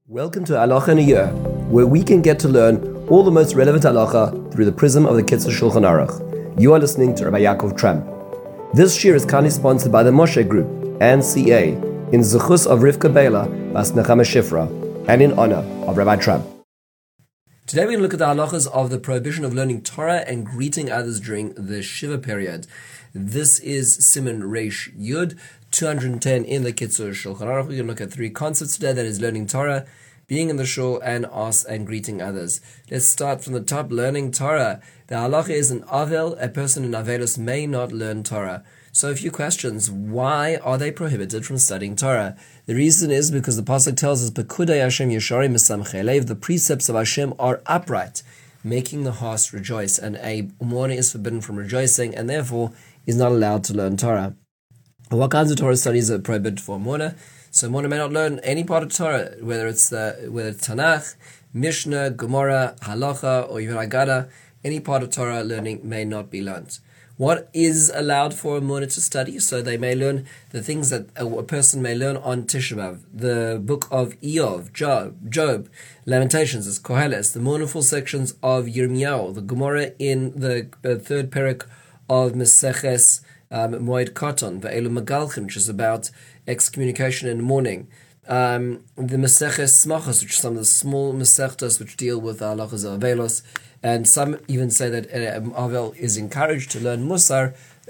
Welcome to Halacha in a Year, where we can get to learn all the most relevant halacha through the prism of the Kitzur Shulchan Aruch. You are listening to Rabbi Yaakov Tramp. This year is kindly sponsored by the Moshe Group and CA in Zechus of Rivka Bela Bas Nechama Shifra and in honor of Rabbi Tramp. Today we're going to look at the halachas of the prohibition of learning Torah and greeting others during the Shiva period. This is Siman Reish Yud 210 in the Kitzur Shulchan Aruch. We're going to look at three concepts today, that is learning Torah, being in the shul, and greeting others. Let's start from the top, learning Torah. The halacha is an avel, a person in avelus may not learn Torah. So a few questions. Why are they prohibited from studying Torah? The reason is because the pasuk tells us, Pekudei Hashem Yesharim Mesamchei Lev, the precepts of Hashem are upright, making the heart rejoice, and a mourner is forbidden from rejoicing, and therefore is not allowed to learn Torah. What kinds of Torah studies are prohibited for a mourner? So a mourner may not learn any part of Torah, whether it's Tanakh, Mishnah, Gemara, Halacha, or even Agada. Any part of Torah learning may not be learned. What is allowed for a mourner to study? So they may learn the things that a person may learn on Tisha B'Av, the book of Eov, Job, Lamentations, is Koheles, the mournful sections of Yirmiyahu, the Gemara in the third parak of Meseches Moed Katan, Ve'elu Megalchim, which is about excommunication in mourning. The Meseches Smachos, which are some of the small Mesechtos which deal with the halachas of Avelos, and some even say that Avel is encouraged to learn Musar,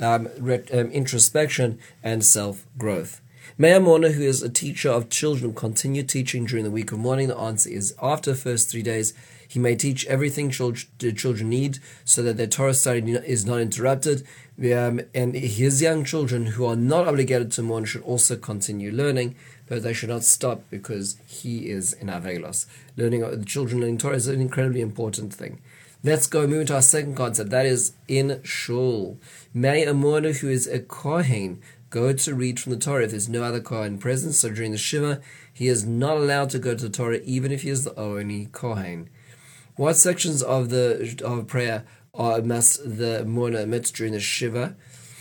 introspection, and self-growth. May a mourner who is a teacher of children continue teaching during the week of mourning? The answer is after the first 3 days, he may teach everything children need so that their Torah study is not interrupted. And his young children who are not obligated to mourn should also continue learning, but they should not stop because he is in Avelos. The children learning Torah is an incredibly important thing. Let's go move to our second concept, that is in shul. May a mourner who is a kohen go to read from the Torah if there's no other kohen present. So during the Shiva, he is not allowed to go to the Torah even if he is the only kohen. What sections of prayer must the mourner omit during the Shiva?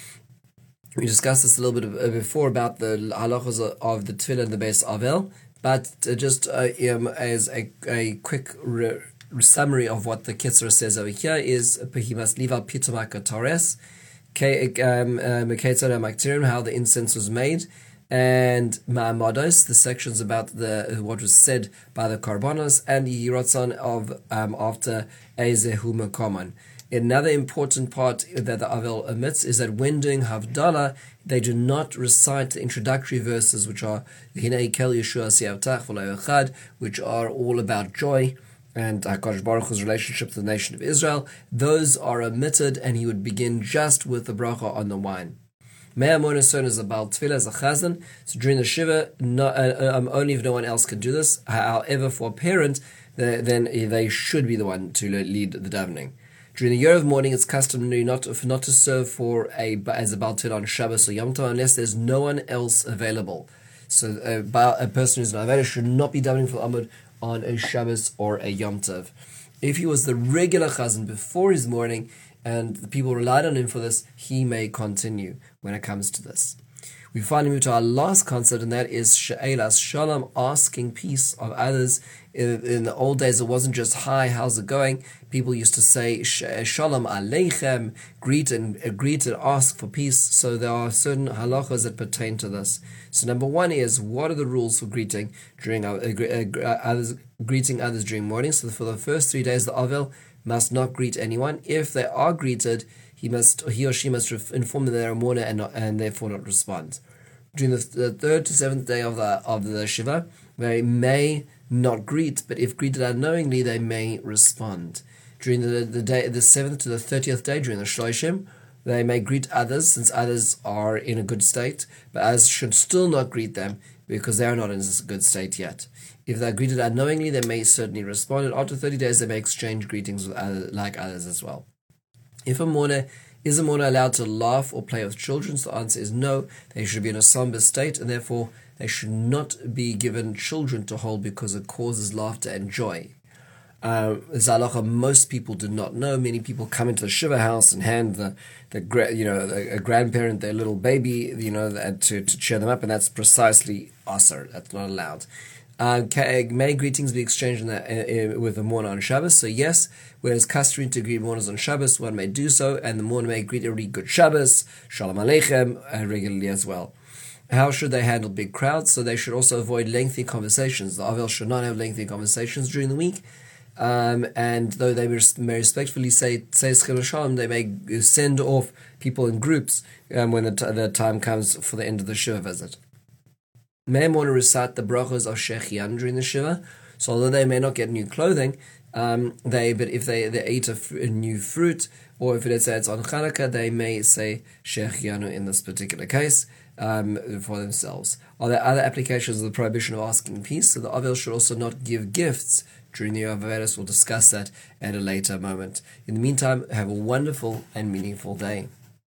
We discussed this a little bit before about the halachas of the Tefillah and the Beis Avel, but just as a quick summary of what the Kitzur says over here is he must leave out Pitum HaKatores, how the incense was made, and Ma'amados, the sections about what was said by the Karbanos, and Yiratzon of after Ezehu Mekoman. Another important part that the Avel omits is that when doing Havdalah, they do not recite the introductory verses, which are Hinei Kel Yeshua Siavtach V'lo Echad, which are all about joy and HaKadosh Baruch Hu's relationship to the nation of Israel. Those are omitted, and he would begin just with the bracha on the wine. Me'ah Moner Son is about Tefillah as a chazan. So during the Shiva, only if no one else can do this. However, for a parent, then they should be the one to lead the davening. During the year of mourning, it's customary not to serve as a Baal Tefillah on Shabbos or Yom Tov unless there's no one else available. So a person who's an Aveda should not be davening for Amud on a Shabbos or a Yom Tov. If he was the regular chazan before his mourning and the people relied on him for this, he may continue when it comes to this. We finally move to our last concept, and that is she'elas shalom, asking peace of others. In the old days, it wasn't just hi, how's it going? People used to say shalom aleichem, greet and ask for peace. So there are certain halachas that pertain to this. So number one is, what are the rules for greeting during greeting others during mourning? So for the first 3 days, the Avel must not greet anyone. If they are greeted, he or she must inform them they're a mourner and therefore not respond. During the third to seventh day of the Shiva, they may not greet, but if greeted unknowingly, they may respond. During the 7th to the 30th day, during the Shloshim, they may greet others, since others are in a good state, but others should still not greet them because they are not in a good state yet. If they are greeted unknowingly, they may certainly respond, and after 30 days, they may exchange greetings with others as well. If is a mourner allowed to laugh or play with children? So the answer is no. They should be in a somber state, and therefore they should not be given children to hold because it causes laughter and joy. Zalacha, most people do not know. Many people come into the Shiva house and hand a grandparent their little baby, to cheer them up, and that's precisely asr. That's not allowed. May greetings be exchanged with the mourner on Shabbos? So yes, whereas customary to greet mourners on Shabbos, one may do so, and the mourner may greet everybody good Shabbos, Shalom Aleichem, regularly as well. How should they handle big crowds? So they should also avoid lengthy conversations. The Avel should not have lengthy conversations during the week. And though they may respectfully say Schil Shalom, they may send off people in groups when the time comes for the end of the Shiva visit. May want to recite the brachos of Shechianu during the Shiva. So although they may not get new clothing, but if they eat a new fruit, or if let's say it's on Chanukah, they may say Shechianu in this particular case for themselves. Are there other applications of the prohibition of asking peace? So the Avel should also not give gifts during the Yovelis. We'll discuss that at a later moment. In the meantime, have a wonderful and meaningful day.